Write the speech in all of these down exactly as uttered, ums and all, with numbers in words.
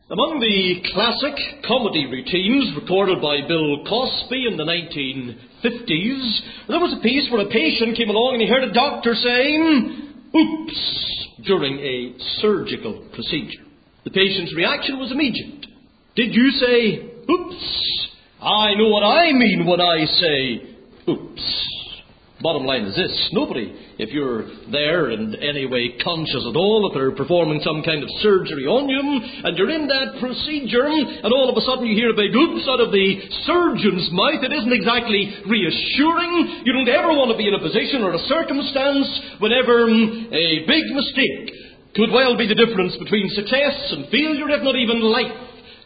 Among the classic comedy routines recorded by Bill Cosby in the nineteen fifties, there was a piece where a patient came along and he heard a doctor saying, "Oops," during a surgical procedure. The patient's reaction was immediate. "Did you say, oops? I know what I mean when I say, oops." Bottom line is this: nobody, if you're there in any way conscious at all that they're performing some kind of surgery on you, and you're in that procedure, and all of a sudden you hear a big oops out of the surgeon's mouth, it isn't exactly reassuring. You don't ever want to be in a position or a circumstance whenever a big mistake could well be the difference between success and failure, if not even life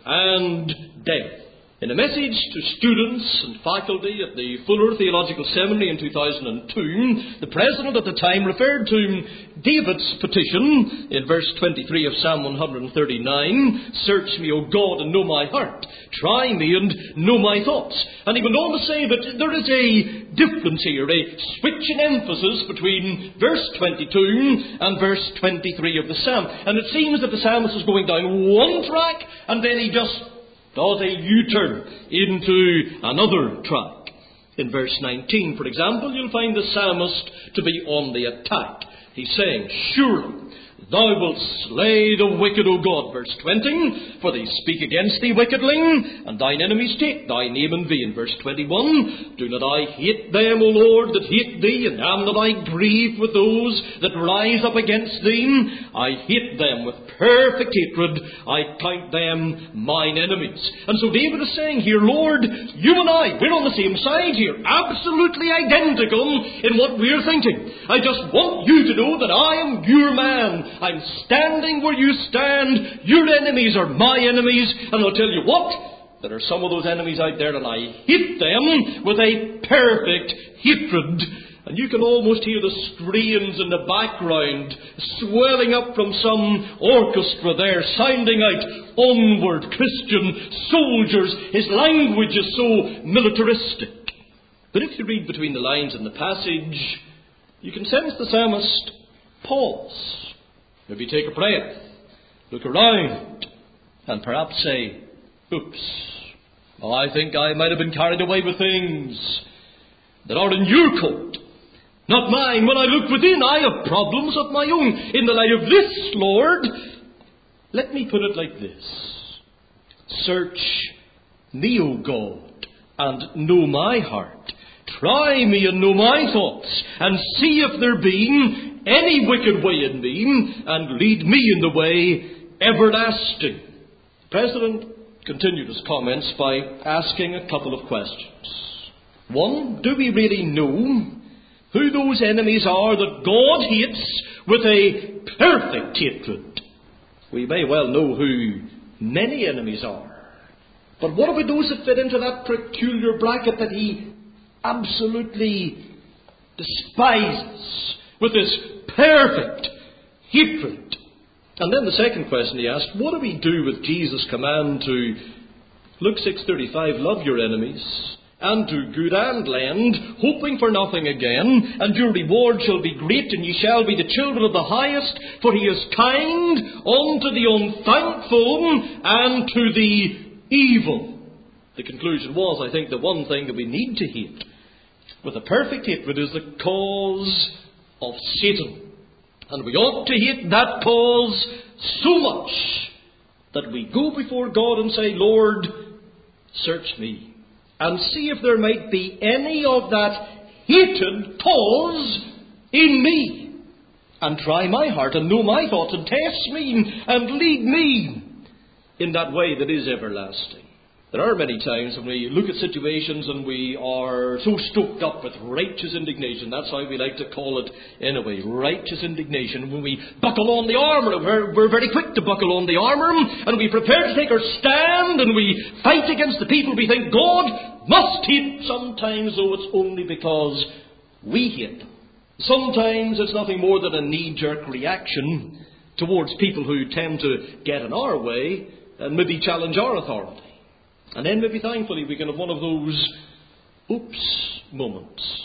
and death. In a message to students and faculty at the Fuller Theological Seminary in two thousand two, the president at the time referred to David's petition in verse twenty-three of Psalm one thirty-nine, "Search me, O God, and know my heart. Try me and know my thoughts." And he went on to say that there is a difference here, a switch in emphasis between verse twenty-two and verse twenty-three of the Psalm. And it seems that the psalmist is going down one track, and then he just does a U-turn into another track. In verse nineteen, for example, you'll find the psalmist to be on the attack. He's saying, "Surely thou wilt slay the wicked, O God." Verse twenty, "For they speak against thee wickedly, and thine enemies take thy name in vain." Verse twenty-one, "Do not I hate them, O Lord, that hate thee, and am not I grieved with those that rise up against thee? I hate them with perfect hatred, I count them mine enemies." And so David is saying here, "Lord, you and I, we're on the same side here, absolutely identical in what we're thinking. I just want you to know that I am your man. I'm standing where you stand. Your enemies are my enemies. And I'll tell you what, there are some of those enemies out there, and I hate them with a perfect hatred." And you can almost hear the strains in the background swelling up from some orchestra there, sounding out, "Onward, Christian soldiers." His language is so militaristic. But if you read between the lines in the passage, you can sense the psalmist pause. Maybe take a breath, look around, and perhaps say, "Oops, well, I think I might have been carried away with things that are in your court, not mine. When I look within, I have problems of my own. In the light of this, Lord, let me put it like this: search me, O God, and know my heart. Try me and know my thoughts, and see if there be any wicked way in me, and lead me in the way everlasting." The President continued his comments by asking a couple of questions. One, do we really know who those enemies are that God hates with a perfect hatred? We may well know who many enemies are, but what about those that fit into that peculiar bracket that he absolutely despises with this perfect hatred? And then the second question he asked, what do we do with Jesus' command to, Luke six thirty-five, "Love your enemies, and do good and lend, hoping for nothing again, and your reward shall be great, and ye shall be the children of the highest, for he is kind unto the unthankful and to the evil." The conclusion was, I think, the one thing that we need to hate with a perfect hatred is the cause of Satan. And we ought to hate that cause so much that we go before God and say, "Lord, search me, and see if there might be any of that hated cause in me, and try my heart and know my thoughts, and test me and lead me in that way that is everlasting." There are many times when we look at situations and we are so stoked up with righteous indignation. That's how we like to call it anyway, righteous indignation. When we buckle on the armour, we're, we're very quick to buckle on the armour, and we prepare to take our stand, and we fight against the people we think God must hate. Sometimes, though, it's only because we hate them. Sometimes it's nothing more than a knee-jerk reaction towards people who tend to get in our way and maybe challenge our authority. And then maybe thankfully we can have one of those oops moments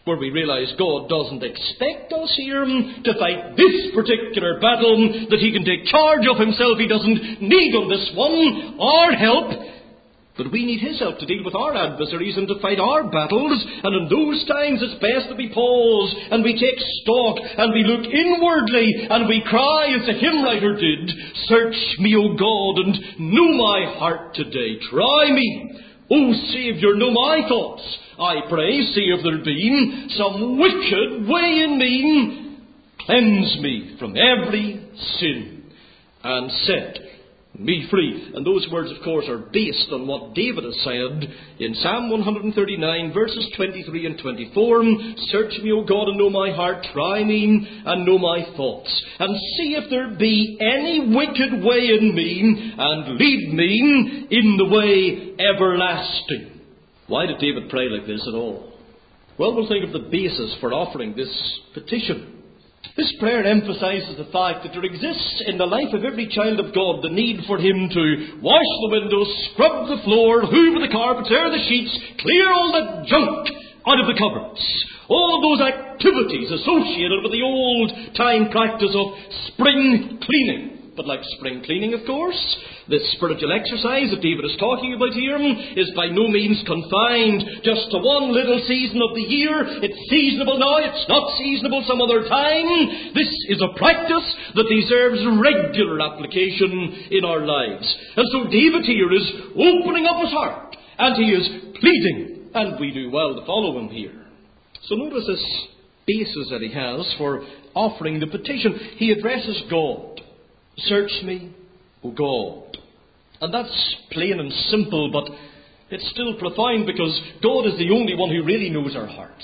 where we realise God doesn't expect us here to fight this particular battle that he can take charge of himself. He doesn't need on this one our help. But we need his help to deal with our adversaries and to fight our battles. And in those times it's best that we pause and we take stock and we look inwardly and we cry as the hymn writer did, "Search me, O God, and know my heart today. Try me, O Saviour, know my thoughts. I pray, see if there be some wicked way in me. Cleanse me from every sin and set me free." And those words, of course, are based on what David has said in Psalm one thirty-nine, verses twenty-three and twenty-four. "Search me, O God, and know my heart. Try me and know my thoughts. And see if there be any wicked way in me, and lead me in the way everlasting." Why did David pray like this at all? Well, we'll think of the basis for offering this petition. This prayer emphasises the fact that there exists in the life of every child of God the need for him to wash the windows, scrub the floor, hoover the carpets, air the sheets, clear all the junk out of the cupboards. All of those activities associated with the old-time practice of spring cleaning. But like spring cleaning, of course, this spiritual exercise that David is talking about here is by no means confined just to one little season of the year. It's seasonable now, it's not seasonable some other time. This is a practice that deserves regular application in our lives. And so David here is opening up his heart, and he is pleading, and we do well to follow him here. So notice this basis that he has for offering the petition. He addresses God. "Search me, O God." And that's plain and simple, but it's still profound because God is the only one who really knows our hearts.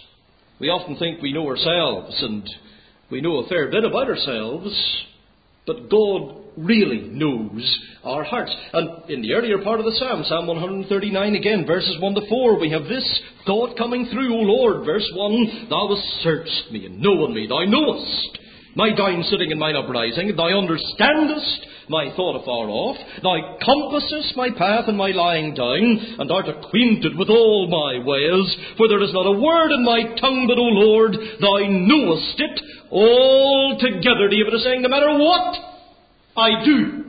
We often think we know ourselves, and we know a fair bit about ourselves, but God really knows our hearts. And in the earlier part of the Psalm, Psalm one thirty-nine again, verses one to four, we have this thought coming through, "O Lord," verse one, "Thou hast searched me and known me. Thou knowest my down sitting and mine uprising. Thou understandest my thought afar off. Thou compassest my path and my lying down, and art acquainted with all my ways. For there is not a word in my tongue, but, O Lord, thou knowest it altogether." David is saying, no matter what I do,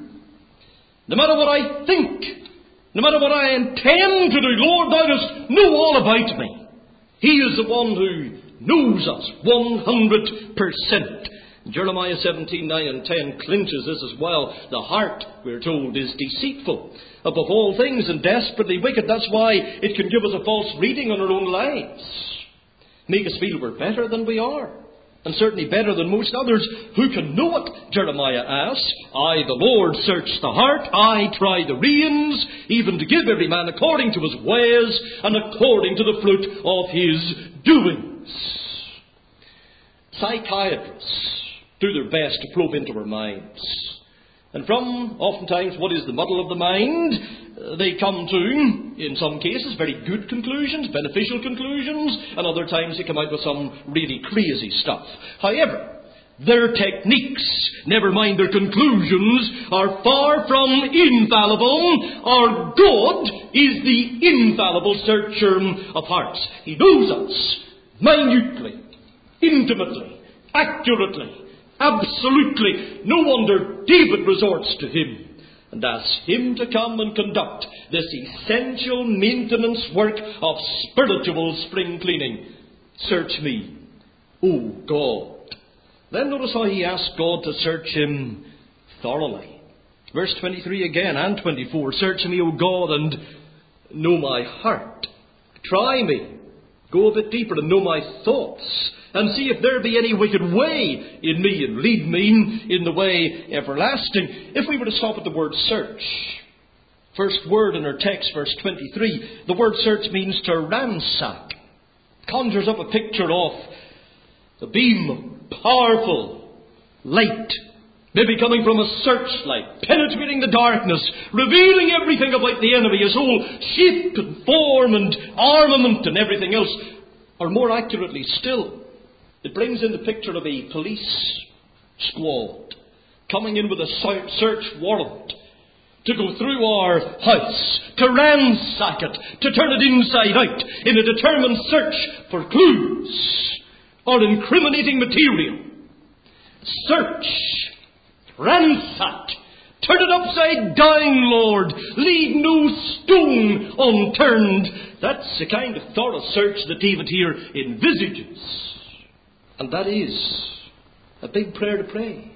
no matter what I think, no matter what I intend to do, Lord, thou dost know all about me. He is the one who knows us one hundred percent. Jeremiah seventeen, nine and ten clinches this as well. The heart, we're told, is deceitful above all things and desperately wicked. That's why it can give us a false reading on our own lives. Make us feel we're better than we are. And certainly better than most others. Who can know it? Jeremiah asks. "I, the Lord, search the heart. I try the reins, even to give every man according to his ways and according to the fruit of his doings." Psychiatrists do their best to probe into our minds. And from, oftentimes, what is the muddle of the mind, uh, they come to, in some cases, very good conclusions, beneficial conclusions, and other times they come out with some really crazy stuff. However, their techniques, never mind their conclusions, are far from infallible. Our God is the infallible searcher of hearts. He knows us minutely, intimately, accurately, absolutely. No wonder David resorts to him and asks him to come and conduct this essential maintenance work of spiritual spring cleaning. "Search me, O God." Then notice how he asks God to search him thoroughly. Verse twenty-three again and twenty-four. "Search me, O God, and know my heart. Try me." Go a bit deeper and know my thoughts, and see if there be any wicked way in me, and lead me in the way everlasting. If we were to stop at the word search, first word in our text, verse twenty-three, the word search means to ransack. Conjures up a picture of a beam of powerful light, maybe coming from a searchlight, penetrating the darkness, revealing everything about the enemy, his whole shape and form and armament and everything else. Or more accurately still, it brings in the picture of a police squad coming in with a search warrant to go through our house, to ransack it, to turn it inside out in a determined search for clues or incriminating material. Search, ransack, turn it upside down, Lord. Leave no stone unturned. That's the kind of thorough search that David here envisages. And that is a big prayer to pray.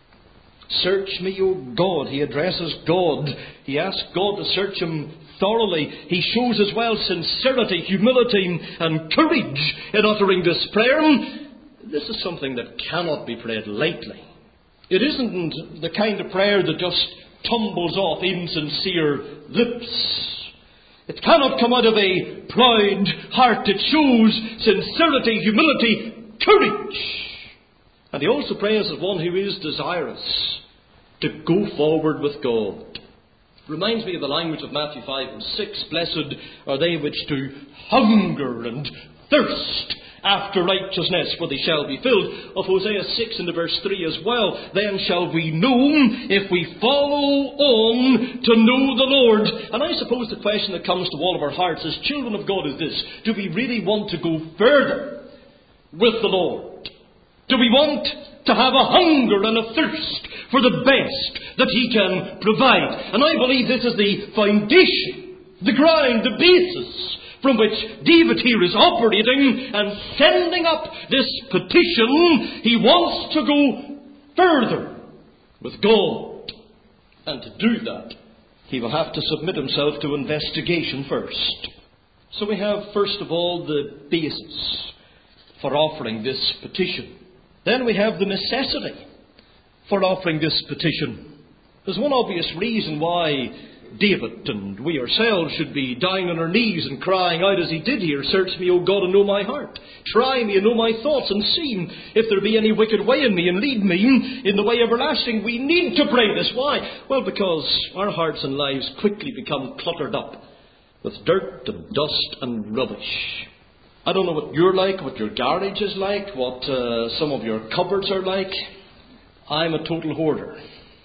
Search me, O God. He addresses God. He asks God to search him thoroughly. He shows as well sincerity, humility, and courage in uttering this prayer. This is something that cannot be prayed lightly. It isn't the kind of prayer that just tumbles off insincere lips. It cannot come out of a proud heart. It shows sincerity, humility, courage. And he also prays as one who is desirous to go forward with God. Reminds me of the language of Matthew five and six. Blessed are they which do hunger and thirst after righteousness, for they shall be filled. Of Hosea six and verse three as well. Then shall we know, if we follow on, to know the Lord. And I suppose the question that comes to all of our hearts as children of God is this: do we really want to go further with the Lord? Do we want to have a hunger and a thirst for the best that He can provide? And I believe this is the foundation, the ground, the basis from which David here is operating and sending up this petition. He wants to go further with God. And to do that, he will have to submit himself to investigation first. So we have, first of all, the basis for offering this petition. Then we have the necessity for offering this petition. There's one obvious reason why David and we ourselves should be down on our knees and crying out as he did here, "Search me, O God, and know my heart. Try me and know my thoughts, and see if there be any wicked way in me, and lead me in the way everlasting." We need to pray this. Why? Well, because our hearts and lives quickly become cluttered up with dirt and dust and rubbish. I don't know what you're like, what your garage is like, what uh, some of your cupboards are like. I'm a total hoarder.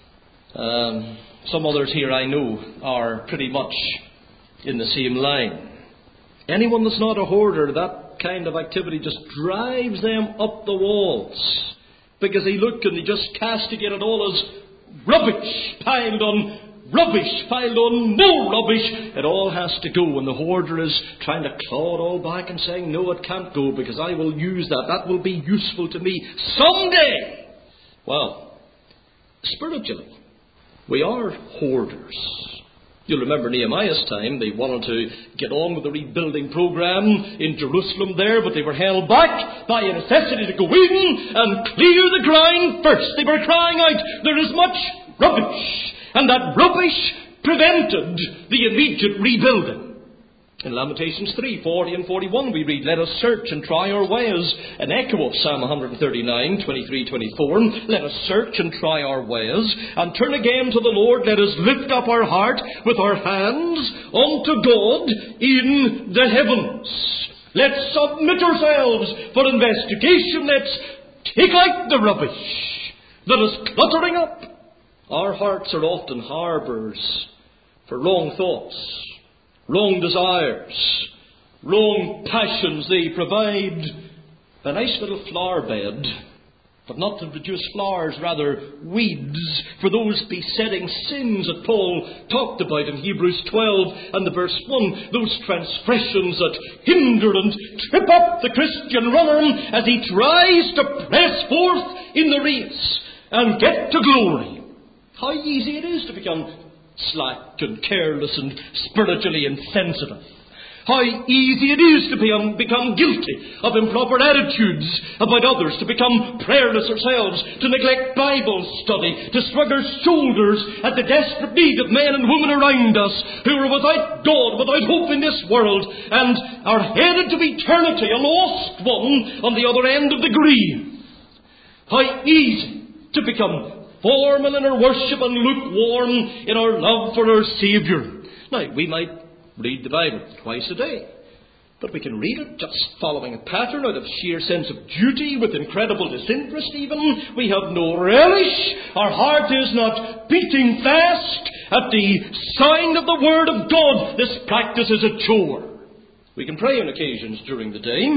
Um, some others here I know are pretty much in the same line. Anyone that's not a hoarder, that kind of activity just drives them up the walls. Because they look and they just castigate it all as rubbish piled on rubbish, piled on more rubbish. It all has to go, and the hoarder is trying to claw it all back and saying, "No, it can't go, because I will use that. That will be useful to me someday." Well, spiritually, we are hoarders. You'll remember Nehemiah's time. They wanted to get on with the rebuilding program in Jerusalem there, but they were held back by a necessity to go in and clear the ground first. They were crying out, "There is much rubbish." And that rubbish prevented the immediate rebuilding. In Lamentations three, forty and forty-one we read, "Let us search and try our ways." An echo of Psalm one thirty-nine, twenty-three, twenty-four. "Let us search and try our ways, and turn again to the Lord. Let us lift up our heart with our hands unto God in the heavens." Let's submit ourselves for investigation. Let's take out the rubbish that is cluttering up. Our hearts are often harbours for wrong thoughts, wrong desires, wrong passions. They provide a nice little flower bed, but not to produce flowers, rather weeds, for those besetting sins that Paul talked about in Hebrews twelve and the verse one. Those transgressions that hinder and trip up the Christian runner as he tries to press forth in the race and get to glory. How easy it is to become slack and careless and spiritually insensitive. How easy it is to become, become guilty of improper attitudes about others, to become prayerless ourselves, to neglect Bible study, to shrug our shoulders at the desperate need of men and women around us who are without God, without hope in this world, and are headed to eternity, a lost one on the other end of the grave. How easy to become formal in our worship and lukewarm in our love for our Saviour. Now, we might read the Bible twice a day. But we can read it just following a pattern out of sheer sense of duty, with incredible disinterest even. We have no relish. Our heart is not beating fast at the sound of the Word of God. This practice is a chore. We can pray on occasions during the day,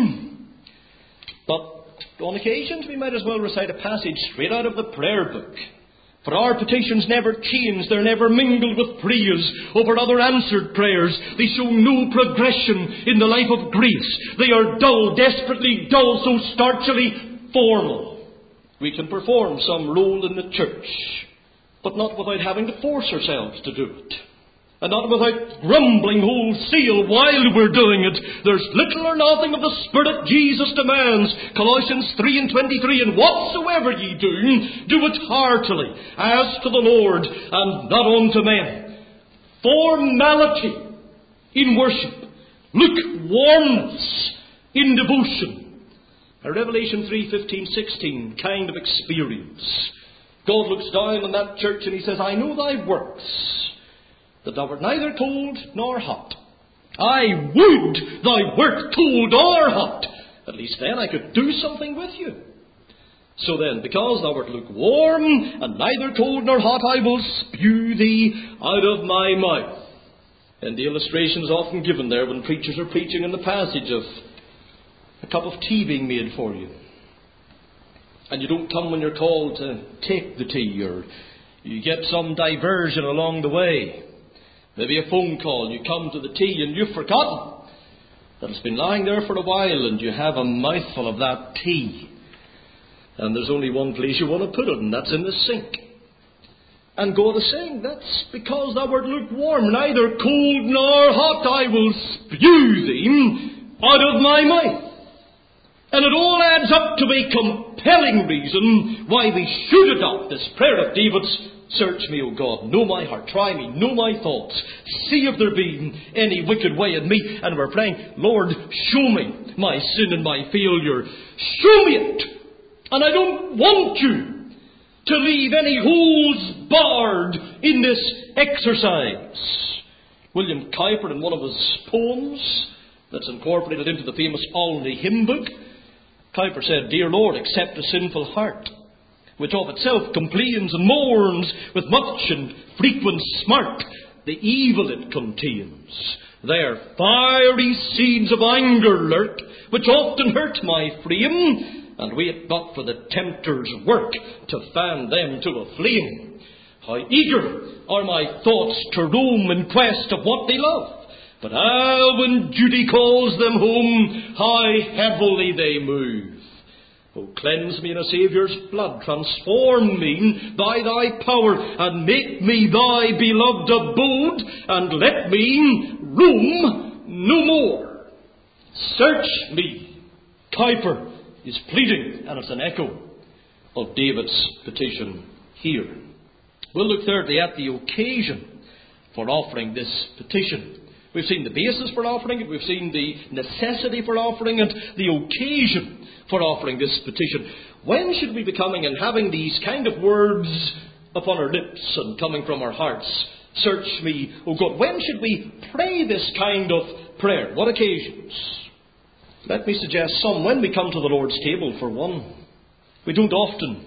but on occasions we might as well recite a passage straight out of the prayer book. For our petitions never change, they're never mingled with praise over other answered prayers. They show no progression in the life of grace. They are dull, desperately dull, so starchily formal. We can perform some role in the church, but not without having to force ourselves to do it. And not without grumbling wholesale while we're doing it. There's little or nothing of the Spirit Jesus demands. Colossians three and twenty-three, and whatsoever ye do, do it heartily, as to the Lord, and not unto men. Formality in worship. Lukewarmness in devotion. A Revelation three, fifteen, sixteen kind of experience. God looks down on that church and he says, I know thy works, that thou art neither cold nor hot. I would thou wert cold or hot. At least then I could do something with you. So then, because thou art lukewarm, and neither cold nor hot, I will spew thee out of my mouth. And the illustration is often given there when preachers are preaching in the passage of a cup of tea being made for you. And you don't come when you're called to take the tea, or you get some diversion along the way. Maybe a phone call, you come to the tea and you've forgotten that it's been lying there for a while, and you have a mouthful of that tea. And there's only one place you want to put it, and that's in the sink. And God is saying, that's because thou art lukewarm, neither cold nor hot, I will spew thee out of my mouth. And it all adds up to a compelling reason why we should adopt this prayer of David's. Search me, O God, know my heart, try me, know my thoughts, see if there be any wicked way in me. And we're praying, Lord, show me my sin and my failure. Show me it. And I don't want you to leave any holes barred in this exercise. William Cowper, in one of his poems that's incorporated into the famous Olney hymn book, Cowper said, Dear Lord, accept a sinful heart, which of itself complains and mourns with much and frequent smart the evil it contains. There fiery seeds of anger lurk, which often hurt my frame, and wait but for the tempter's work to fan them to a flame. How eager are my thoughts to roam in quest of what they love, but ah, when duty calls them home, how heavily they move. Oh, cleanse me in a Saviour's blood, transform me by thy power, and make me thy beloved abode, and let me roam no more. Search me. Cowper is pleading, and it's an echo of David's petition here. We'll look thirdly at the occasion for offering this petition. We've seen the basis for offering it, we've seen the necessity for offering it, the occasion for offering this petition. When should we be coming and having these kind of words upon our lips and coming from our hearts? Search me, O God. When should we pray this kind of prayer? What occasions? Let me suggest some. When we come to the Lord's table, for one. We don't often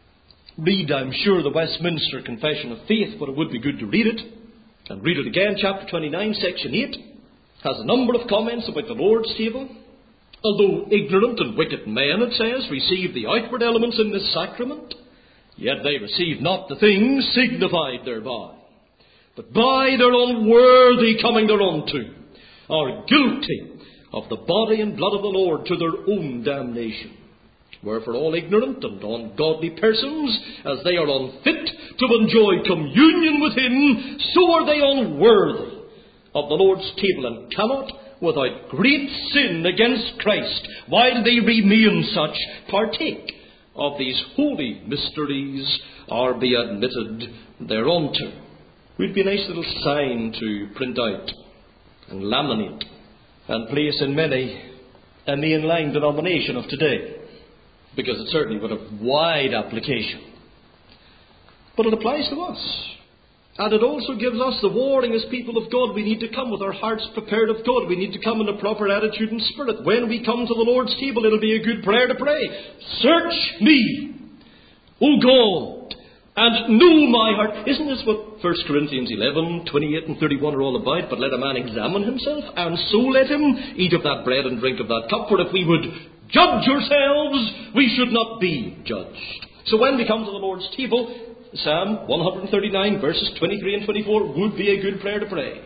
read, I'm sure, the Westminster Confession of Faith, but it would be good to read it. And read it again. Chapter twenty-nine, section eight has a number of comments about the Lord's table. Although ignorant and wicked men, it says, receive the outward elements in this sacrament, yet they receive not the things signified thereby, but by their unworthy coming thereunto are guilty of the body and blood of the Lord to their own damnation. Wherefore all ignorant and ungodly persons, as they are unfit to enjoy communion with Him, so are they unworthy of the Lord's table, and cannot, without great sin against Christ, while they remain such, partake of these holy mysteries, or be admitted thereunto. Would be a nice little sign to print out and laminate and place in many a mainline denomination of today, because it certainly would have wide application. But it applies to us. And it also gives us the warning as people of God. We need to come with our hearts prepared of God. We need to come in a proper attitude and spirit. When we come to the Lord's table, it'll be a good prayer to pray. Search me, O God, and know my heart. Isn't this what First Corinthians eleven, twenty-eight and thirty-one are all about? But let a man examine himself, and so let him eat of that bread and drink of that cup. For if we would judge ourselves, we should not be judged. So when we come to the Lord's table, Psalm one thirty-nine, verses twenty-three and twenty-four would be a good prayer to pray.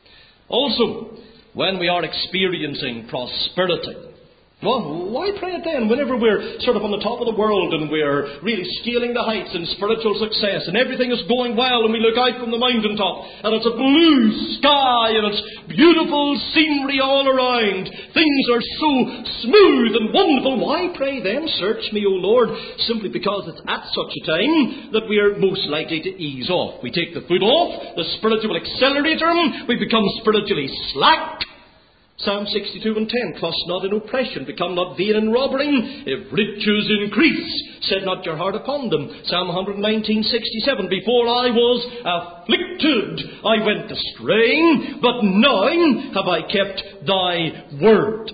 Also, when we are experiencing prosperity, well, why pray it then? Whenever we're sort of on the top of the world and we're really scaling the heights in spiritual success and everything is going well and we look out from the mountaintop and it's a blue sky and it's beautiful scenery all around. Things are so smooth and wonderful. Why pray then, search me, O Lord? Simply because it's at such a time that we are most likely to ease off. We take the foot off the spiritual accelerator. We become spiritually slack. Psalm sixty-two and ten, trust not in oppression, become not vain in robbery. If riches increase, set not your heart upon them. Psalm one nineteen, sixty-seven, before I was afflicted, I went astray, but now have I kept thy word.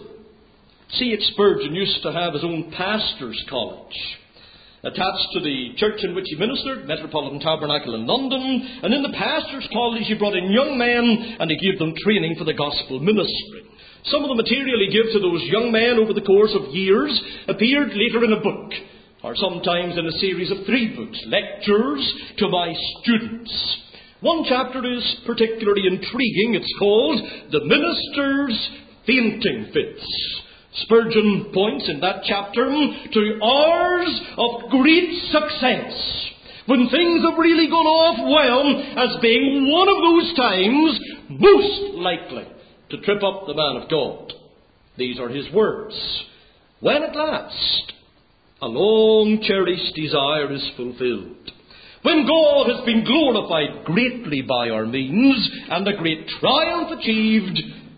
C H Spurgeon used to have his own pastor's college attached to the church in which he ministered, Metropolitan Tabernacle in London. And in the pastor's college he brought in young men and he gave them training for the gospel ministry. Some of the material he gave to those young men over the course of years appeared later in a book, or sometimes in a series of three books, Lectures to My Students. One chapter is particularly intriguing. It's called The Minister's Fainting Fits. Spurgeon points in that chapter to hours of great success, when things have really gone off well, as being one of those times most likely to trip up the man of God. These are his words. When at last a long-cherished desire is fulfilled, when God has been glorified greatly by our means, and a great triumph achieved,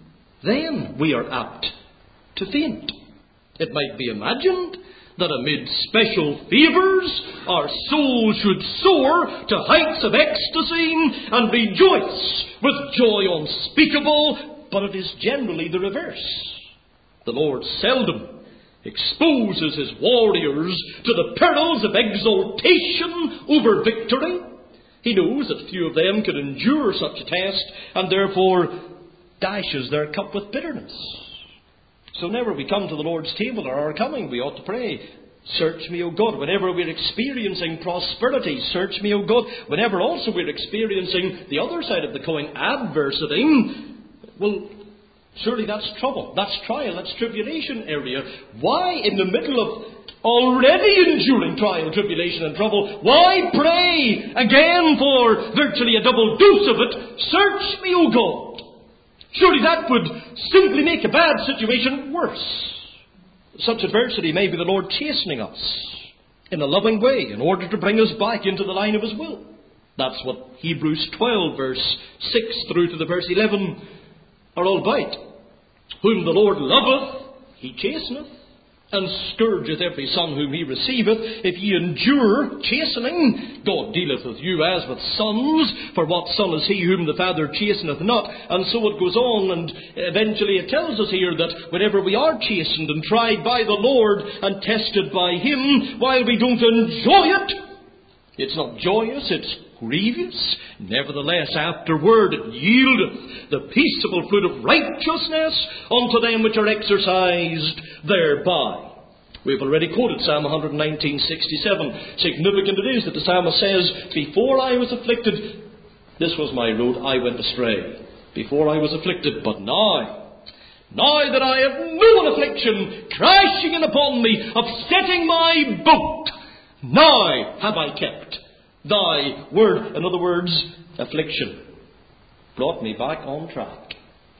then we are apt to faint. It might be imagined that amid special favours our soul should soar to heights of ecstasy and rejoice with joy unspeakable, but it is generally the reverse. The Lord seldom exposes his warriors to the perils of exultation over victory. He knows that few of them can endure such a test, and therefore dashes their cup with bitterness. So whenever we come to the Lord's table or are coming, we ought to pray, search me, O God. Whenever we're experiencing prosperity, search me, O God. Whenever also we're experiencing the other side of the coin, adversity, well, surely that's trouble, that's trial, that's tribulation area. Why, in the middle of already enduring trial, tribulation and trouble, why pray again for virtually a double dose of it? Search me, O God. Surely that would simply make a bad situation worse. Such adversity may be the Lord chastening us in a loving way in order to bring us back into the line of his will. That's what Hebrews twelve, verse six through to the verse eleven are all about. Whom the Lord loveth, he chasteneth, and scourgeth every son whom he receiveth. If ye endure chastening, God dealeth with you as with sons. For what son is he whom the Father chasteneth not? And so it goes on, and eventually it tells us here that whenever we are chastened and tried by the Lord and tested by him, while we don't enjoy it, it's not joyous, it's grievous. Nevertheless, afterward it yieldeth the peaceable fruit of righteousness unto them which are exercised thereby. We've already quoted Psalm one nineteen, sixty-seven. Significant it is that the psalmist says, before I was afflicted, this was my road, I went astray. Before I was afflicted, but now, now that I have known affliction crashing in upon me, upsetting my boat, now have I kept thy word. In other words, affliction brought me back on track.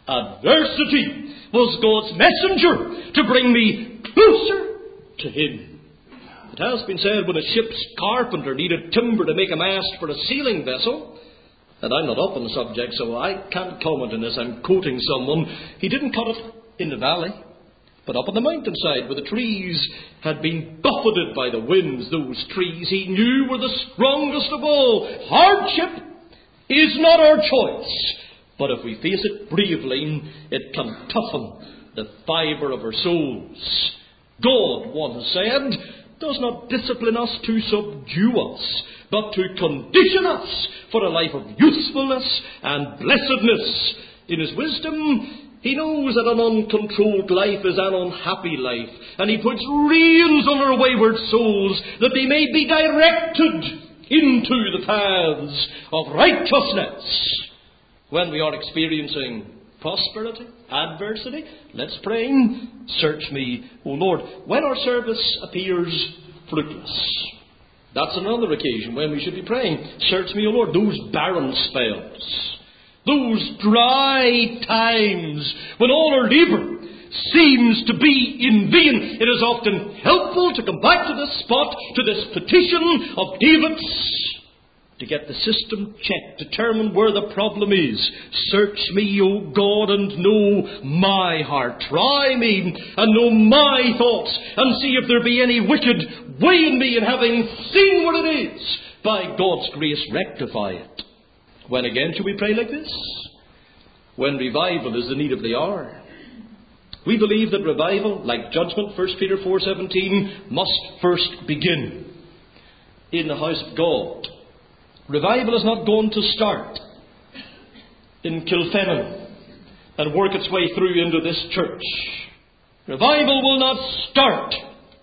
Adversity was God's messenger to bring me closer to him. It has been said when a ship's carpenter needed timber to make a mast for a sailing vessel, and I'm not up on the subject so I can't comment on this, I'm quoting someone, he didn't cut it in the valley, but up on the mountainside where the trees had been buffeted by the winds. Those trees he knew were the strongest of all. Hardship is not our choice. But if we face it bravely, it can toughen the fibre of our souls. God, one has said, does not discipline us to subdue us, but to condition us for a life of usefulness and blessedness. In His wisdom, He knows that an uncontrolled life is an unhappy life, and He puts reins on our wayward souls that they may be directed into the paths of righteousness. When we are experiencing prosperity, adversity, let's pray, search me, O Lord. When our service appears fruitless, that's another occasion when we should be praying, search me, O Lord. Those barren spells, those dry times when all our labour seems to be in vain, it is often helpful to come back to this spot, to this petition of David's, to get the system checked, determine where the problem is. Search me, O God, and know my heart. Try me and know my thoughts, and see if there be any wicked way in me, and having seen what it is, by God's grace rectify it. When again shall we pray like this? When revival is the need of the hour. We believe that revival, like judgment, First Peter four seventeen, must first begin in the house of God. Revival is not going to start in Kilfennan and work its way through into this church. Revival will not start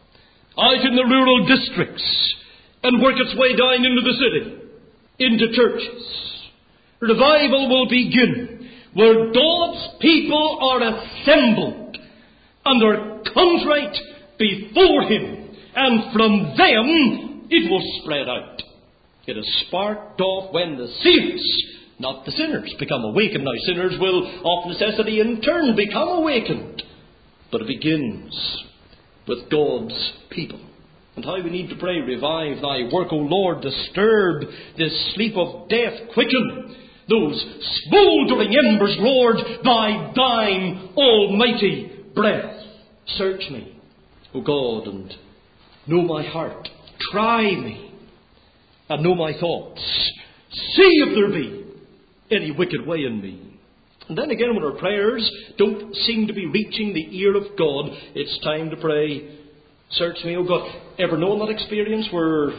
out in the rural districts and work its way down into the city, into churches. Revival will begin where God's people are assembled and are contrite before Him, and from them it will spread out. It is sparked off when the saints, not the sinners, become awakened. Now, sinners will of necessity in turn become awakened. But it begins with God's people. And how we need to pray, revive thy work, O Lord, disturb this sleep of death, quicken those smouldering embers, Lord, by thine almighty breath. Search me, O God, and know my heart. Try me and know my thoughts. See if there be any wicked way in me. And then again, when our prayers don't seem to be reaching the ear of God, it's time to pray, search me, O God. Ever known that experience where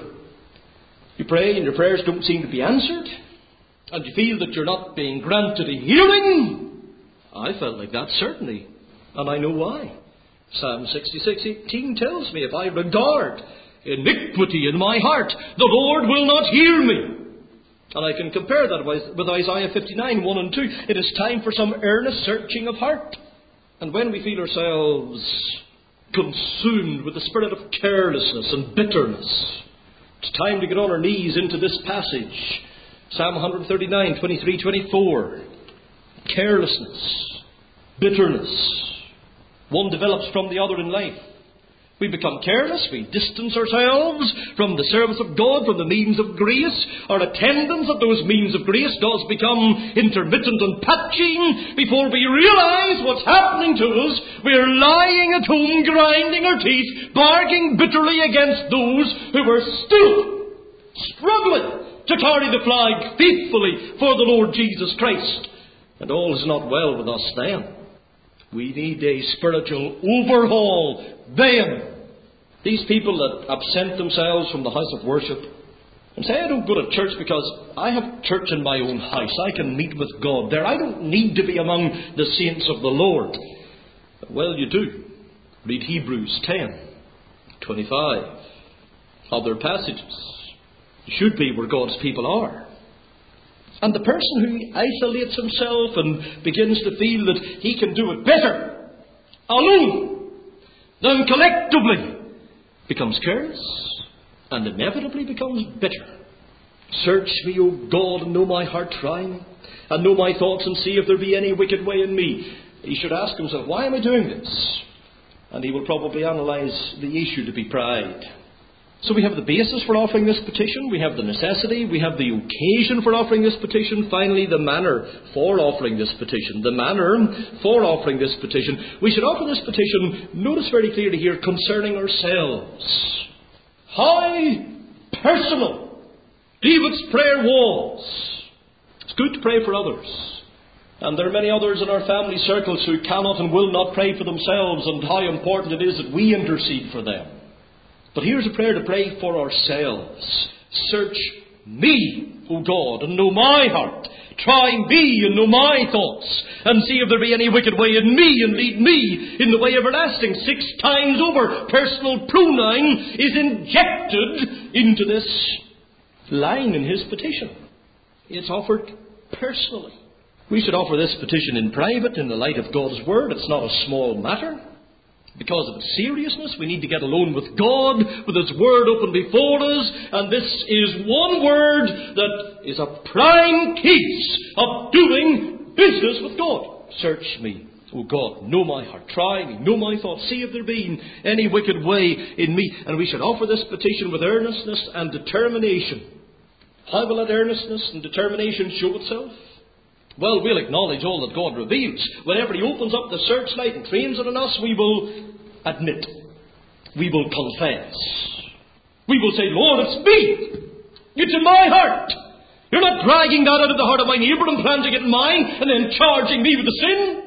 you pray and your prayers don't seem to be answered, and you feel that you're not being granted a hearing? I felt like that, certainly, and I know why. Psalm sixty-six eighteen tells me, if I regard iniquity in my heart, the Lord will not hear me. And I can compare that with Isaiah fifty-nine, one and two. It is time for some earnest searching of heart. And when we feel ourselves consumed with the spirit of carelessness and bitterness, it's time to get on our knees into this passage. Psalm one thirty-nine, twenty-three, twenty-four. Carelessness, bitterness. One develops from the other in life. We become careless, we distance ourselves from the service of God, from the means of grace. Our attendance at those means of grace does become intermittent and patchy. Before we realise what's happening to us, we're lying at home, grinding our teeth, barking bitterly against those who are still struggling to carry the flag faithfully for the Lord Jesus Christ. And all is not well with us then. We need a spiritual overhaul then. These people that absent themselves from the house of worship and say, I don't go to church because I have church in my own house. I can meet with God there. I don't need to be among the saints of the Lord. Well, you do. Read Hebrews ten, twenty-five. Other passages. You should be where God's people are. And the person who isolates himself and begins to feel that he can do it better alone than collectively becomes careless and inevitably becomes bitter. Search me, O God, and know my heart. Try me and know my thoughts, and see if there be any wicked way in me. He should ask himself, why am I doing this? And he will probably analyse the issue to be pride. So we have the basis for offering this petition, we have the necessity, we have the occasion for offering this petition, finally the manner for offering this petition. The manner for offering this petition. We should offer this petition, notice very clearly here, concerning ourselves. How personal David's prayer was. It's good to pray for others. And there are many others in our family circles who cannot and will not pray for themselves, and how important it is that we intercede for them. But here's a prayer to pray for ourselves. Search me, O God, and know my heart. Try me and know my thoughts, and see if there be any wicked way in me, and lead me in the way everlasting. Six times over, personal pronoun is injected into this line in his petition. It's offered personally. We should offer this petition in private in the light of God's Word. It's not a small matter. Because of its seriousness, we need to get alone with God, with His Word open before us, and this is one word that is a prime case of doing business with God. Search me, O God, know my heart, try me, know my thoughts, see if there be any wicked way in me. And we should offer this petition with earnestness and determination. How will that earnestness and determination show itself? Well, we'll acknowledge all that God reveals. Whenever He opens up the searchlight and trains it on us, we will admit. We will confess. We will say, Lord, it's me. It's in my heart. You're not dragging that out of the heart of my neighbour and planting it in mine and then charging me with the sin.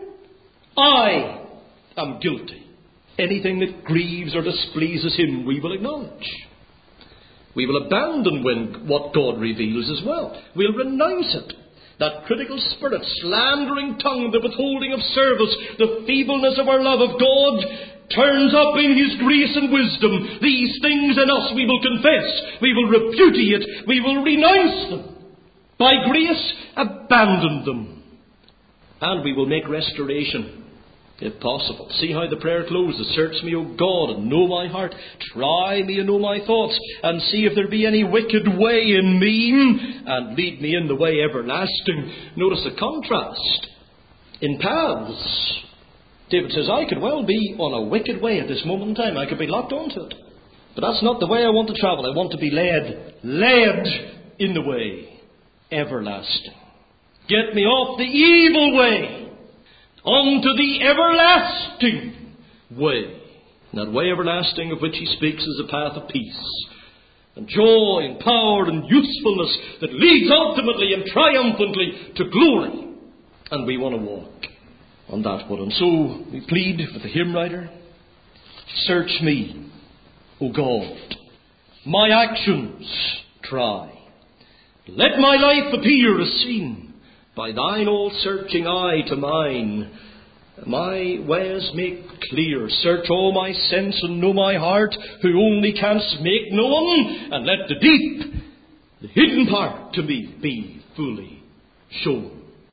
I am guilty. Anything that grieves or displeases Him, we will acknowledge. We will abandon when what God reveals as well. We'll renounce it. That critical spirit, slandering tongue, the withholding of service, the feebleness of our love of God, turns up in His grace and wisdom. These things in us we will confess, we will repudiate, we will renounce them. By grace, abandon them. And we will make restoration, if possible. See how the prayer closes. Search me, O God, and know my heart. Try me and know my thoughts, and see if there be any wicked way in me, and lead me in the way everlasting. Notice the contrast in paths. David says, I could well be on a wicked way at this moment in time. I could be locked onto it. But that's not the way I want to travel. I want to be led, led in the way everlasting. Get me off the evil way onto the everlasting way. And that way everlasting of which he speaks is a path of peace and joy and power and usefulness that leads ultimately and triumphantly to glory. And we want to walk on that one. And so we plead with the hymn writer, search me, O God, my actions try. Let my life appear as seen by thine all-searching eye to mine. My ways make clear. Search all my sense and know my heart, who only canst make known, and let the deep, the hidden part to me be fully shown.